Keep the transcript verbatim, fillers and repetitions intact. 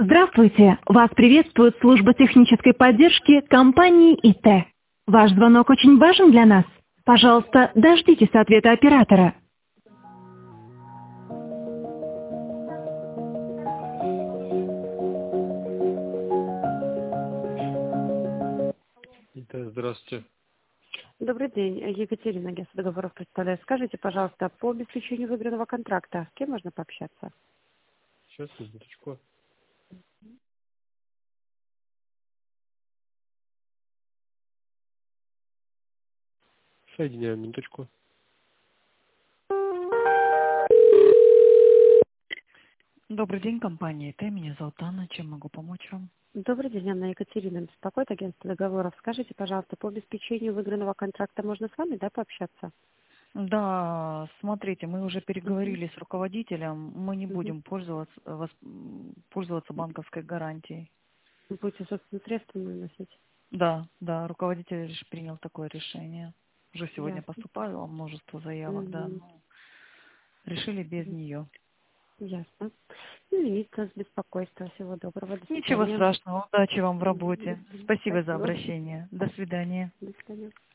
Здравствуйте! Вас приветствует служба технической поддержки компании И Т. Ваш звонок очень важен для нас. Пожалуйста, дождитесь ответа оператора. Да, здравствуйте. Добрый день, Екатерина, агентство договоров представляю. Скажите, пожалуйста, по обеспечению выигранного контракта, с кем можно пообщаться? Сейчас, минуточку. Соединяю, минуточку. Добрый день, компания И Т. Меня зовут Анна. Чем могу помочь вам? Добрый день, Анна Екатерина, беспокоит агентство договоров. Скажите, пожалуйста, по обеспечению выигранного контракта можно с вами, да, пообщаться? Да, смотрите, мы уже Угу. переговорили с руководителем. Мы не Угу. будем пользоваться, вос- м, пользоваться банковской гарантией. Вы будете собственные средства наносить? Да, да, руководитель лишь принял такое решение. Уже сегодня Ясно. поступало множество заявок, да. Угу. Ну, решили без нее. Ясно. Извините нас беспокойство. Всего доброго. До Ничего свидания. страшного. Удачи вам в Мгм. работе. Спасибо за Спасибо. обращение. До свидания. До свидания.